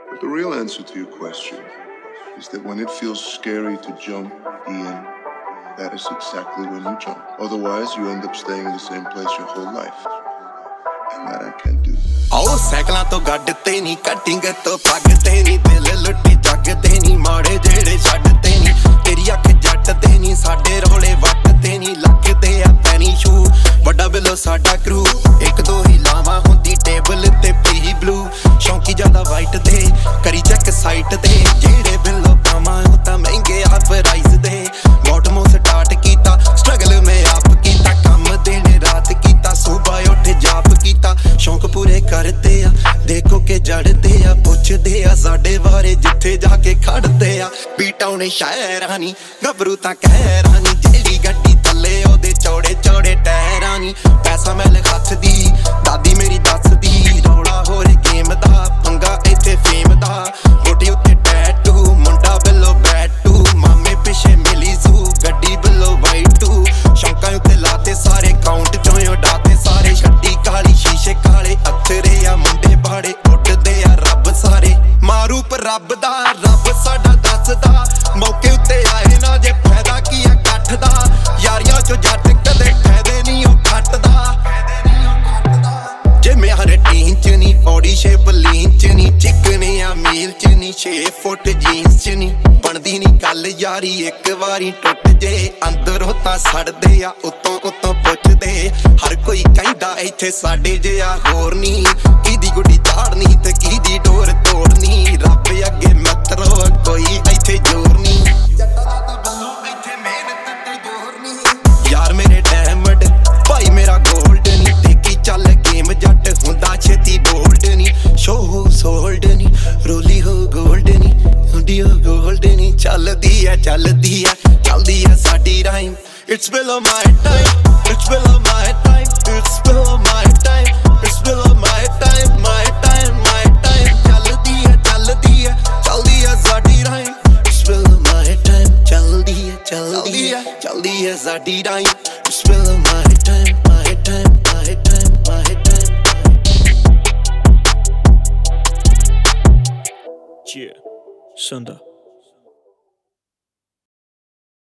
But the real answer to your question is that when it feels scary to jump, Ian, that is exactly when you jump. Otherwise, you end up staying in the same place your whole life. And that I can't do. ਆਓ ਸਾਈਕਲਾਂ ਤੋਂ ਗੱਡ ਤੇ ਨਹੀਂ cutting ਤੋਂ ਪੱਗ ਤੇ ਨਹੀਂ ਦਿਲ ਲੁੱਟੀ ਜੱਗ ਤੇ ਨਹੀਂ ਮਾੜੇ ਜਿਹੜੇ ਛੱਡ ਤੇ ਨਹੀਂ ਤੇਰੀ ਅੱਖ ਜੱਟ ਤੇ ਨਹੀਂ ਸਾਡੇ ਰੋਲੇ ਵੱਟ ਤੇ ਨਹੀਂ ਲੱਗਦੇ ਆ ਪੈਣੀ ਸ਼ੂ ਵੱਡਾ ਬਿੱਲੋ ਸਾਡਾ ਕਰੂ ਇੱਕ ਦੋ ਹੀ ਲਾਵਾਂ ਹੁੰਦੀ ਟੇਬਲ ਤੇ ਪੀ ਬਲੂ ਸ਼ੌਂਕੀ ਜ਼ਿਆਦਾ ਵਾਈਟ ਤੇ ਕਰੀ ਚੈੱਕ ਸਾਈਟ ਤੇ ਜਿਹੜੇ ਬਿੱਲੋ ਪਾਵਾਂ ਉਹ ਤਾਂ ਮਹਿੰਗੇ ਆ ਪ੍ਰਾਈਸ ਦੇ ਮੋਟਮੋ ਸਟਾਰਟ ਕੀਤਾ ਸਟਰਗਲ ਮੈਂ ਆਪ ਕੀਤਾ ਕੰਮ ਦਿਨ ਰਾਤ ਕੀਤਾ ਸੁਬਾ ਉੱਠ ਜਾਪ ਕੀਤਾ ਸ਼ੌਂਕ ਪੂਰੇ ਕਰਦੇ ਆ ਦੇਖੋ ਕੇ ਜੜਦੇ ਆ ਪੁੱਛਦੇ ਆ ਸਾਡੇ ਬਾਰੇ ਜਿੱਥੇ ਜਾ ਕੇ ਖੜਦੇ ਆ ਬੀਟਾਉਣੇ ਸ਼ਾਇਰਾਂ ਨੀ ਗੱਭਰੂ ਤਾਂ ਕਹਿਰਾਂ ਨੀ ਜਿਹੜੀ ਗੱਡੀ ਥੱਲੇ ਉਹਦੇ ਚੌੜੇ ਚੌੜੇ ਟਾਇਰਾਂ ਨੀ ਪੈਸਾ ਮੈਲ ਹੱਥ ਦੀ ਦਾਦੀ ਮੇਰੀ ਦੱਸਦੀ ਰੌਲਾ ਹੋਰ ਗੇਮ ਦਾ ਪੰਗਾ ਇੱਥੇ ਫੇਮ ਦਾ ਗੋਡੇ ਉੱਤੇ ਟੈਟੂ ਮੁੰਡਾ ਬਿੱਲੋ ਬੈਟੂ ਮਾਮੇ ਪਿੱਛੇ ਮਿਲੀ ਜ਼ੂ ਗੱਡੀ ਬਿੱਲੋ ਵਾਈਟੂ ਸ਼ੌਂਕਾਂ ਉੱਤੇ ਲਾਤੇ ਸਾਰੇ ਕਾਊਂਟ ਚੋਂ ਉਡਾਤੇ ਸਾਰੇ ਛੱਡੀ ਕਾਲੀ ਸ਼ੀਸ਼ੇ ਕਾਲੇ ਅੱਥਰੇ ਆ ਮੁੰਡੇ ਬਾੜੇ ਉੱਡਦੇ ਆ ਰੱਬ ਸਾਰੇ ਮਾਰੂ ਪਰ ਰੱਬ ਦਾ ਰੱਬ ਸਾਡਾ ਦੱਸਦਾ ਮੌਕੇ ਉੱਤੇ ਆਏ ਨਾ ਜੇ ਫਾਇਦਾ ਕੀ ਆ ਕੱਠ ਦਾ ਯਾਰੀਆਂ ਚੋਂ ਜੱਟ ਕਦੇ ਫਾਇਦੇ ਨਹੀਂ ਉਹ ਘੱਟਦਾ ਜੇ ਮੈਂ ਹਰ ਟੀਨ ਚ ਨਹੀਂ ਬੋਡੀ ਸ਼ੇਪ ਲੀਨ ਚ ਨਹੀਂ ਚਿਕਨੇ ਆ ਮੀਲ ਚ ਨਹੀਂ 6 ਫੁੱਟ ਜੀਨਸ ਚ ਨਹੀਂ ਬਣਦੀ ਨਹੀਂ ਗੱਲ ਯਾਰੀ ਇੱਕ ਵਾਰੀ ਟੁੱਟ ਜੇ ਅੰਦਰੋਂ ਤਾਂ ਸੜਦੇ ਆ ਉੱਤੋਂ ਉੱਤੋਂ ਪੁੱਛਦੇ ਹਰ ਕੋਈ ਕਹਿੰਦਾ ਇੱਥੇ ਸਾਡੇ ਜਿਹਾ ਹੋਰ ਨਹੀਂ ਕਿਹਦੀ ਗੁੱਡੀ ਚਾੜਨੀ ਤੇ ਕਿਹਦੀ ਡੋਰ ਤੋੜਨੀ ਰੱਬ ਅੱਗੇ ਮਤਰੋ ਕੋਈ ਇੱਥੇ ਜ਼ੋਰ ਨਹੀਂ ਯਾਰ ਮੇਰੇ ਡਾਇਮੰਡ ਭਾਈ ਮੇਰਾ ਗੋਲਡ ਨਹੀਂ ਦੇਖੀ ਚੱਲ ਗੇਮ ਜੱਟ ਹੁੰਦਾ ਛੇਤੀ ਬੋਲਡ ਨਹੀਂ ਸ਼ੋ ਸੋਲਡ ਨਹੀਂ ਰੋਲੀ ਹੋ ਗੋਲਡ ਨਹੀਂ ਹੁੰਦੀ ਹੋ ਗੋਲਡ ਨਹੀਂ ਚੱਲਦੀ ਆ ਚੱਲਦੀ ਆ ਸਾਡੀ ਰਾਈਮ It's below my time, it's below my time, it's below my time, it's below my time, my time, my time ਚੱਲਦੀ ਆ ਸਾਡੀ ਰਾਈਮ It's below my time, ਚੱਲਦੀ ਆ ਸਾਡੀ ਰਾਈਮ It's below my time, my time, my time, my time Yeah, Sunda.